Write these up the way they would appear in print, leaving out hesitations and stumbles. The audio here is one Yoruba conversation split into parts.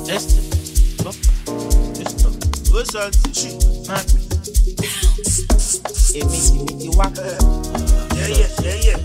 What's up? Èmi wá. Yeah.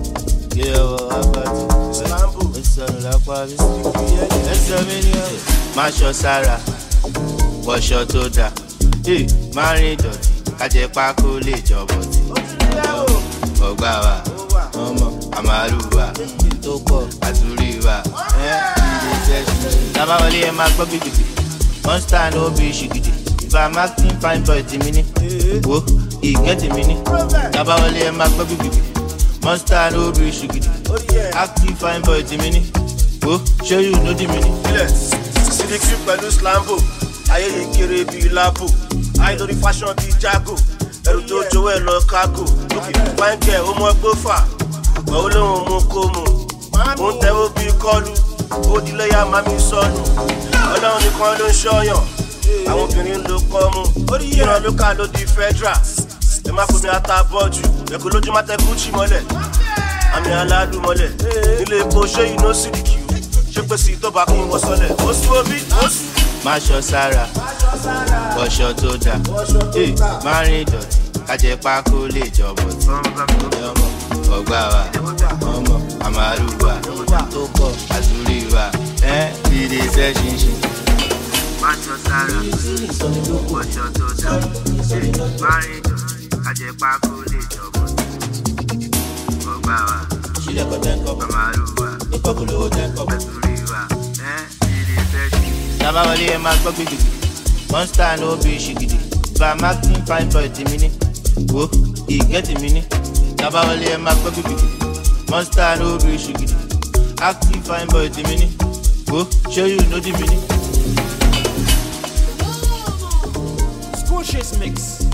Lambo. Ẹsẹ̀ lápá mi. Ẹsẹ̀ mi ni ọ̀. Má ṣọ sára, wọṣọ tó dáa. Má rìn dọ̀tí, kájẹ pákó lè jọ̀bọ̀ tí. Ọgbà wa, ọmọ àmàlùwà, tó pọ̀ àtúrí wa. Tábàwọlé ẹ máa gbọ́ gbìgbìgbì, monster no be ṣìgìdì. If I'm acting fine boy ti mi ní, wo ìgẹ́ ti mi ní. Tábàwọlé ẹ máa gbọ́ gbìgbìgbì, monster no be ṣìgìdì. Acting fine boy ti mi ní, wo ṣé you know di mi ní. Sídìkì pẹ̀lú Slambo, ayẹyẹ kéré bíi Lábò, ayé lórí fashion bíi Jago, ẹrù tó jowó ẹ̀ lọ kágò, lókè pàǹkẹ́ ó mọ gbófà, gbọ́ olóhùn mú kó mu, ó ń tẹ́wọ́ bíi kọ́lù, ó di lẹ́yà má mi sọnù, ọlọ́run nìkan ló ń ṣọ́yàn, àwọn obìnrin ló kọ́ mu, ìran ló kà ló di federal, ẹ má fomi ata bọ́ọ̀jù, ẹ̀kọ́ lójú má tẹ Gucci mọ́lẹ̀, àmì aládùn mọ́lẹ̀, nílé epo ṣé iná Sídìkì o, ṣé pé sí tó bá kí n wọ sọ́lẹ̀, ó sún omi, ó sún. Má ṣọ sára, wọṣọ tó dáa. Má rìn dọ̀tí, kájẹ pákó lè jọ̀bọ̀ tí. Ọgbà wa, ọmọ àmàlùwà, tó pọ̀ àtúrí wa. Dídé iṣẹ́ ṣinṣin. Má ṣọ sára, wọṣọ tó dáa. Má rìn dọ̀tí, kájẹ pákó lè jọ̀bọ̀ tí. Ọgbà wa, àmàlùwà, àtúrí wa. Tábàwọlé ẹ máa gbọ́ gbìgbìgbì, monster no be ṣìgìdì. If I'm acting fine boy ti mi ní, wo ìgẹ́ ti mi ní. Tábàwọlé ẹ máa gbọ́ gbìgbìgbì, monster no be ṣìgìdì. Acting fine boy ti mi ní, wo ṣé you know di mi ní. Scorches mix.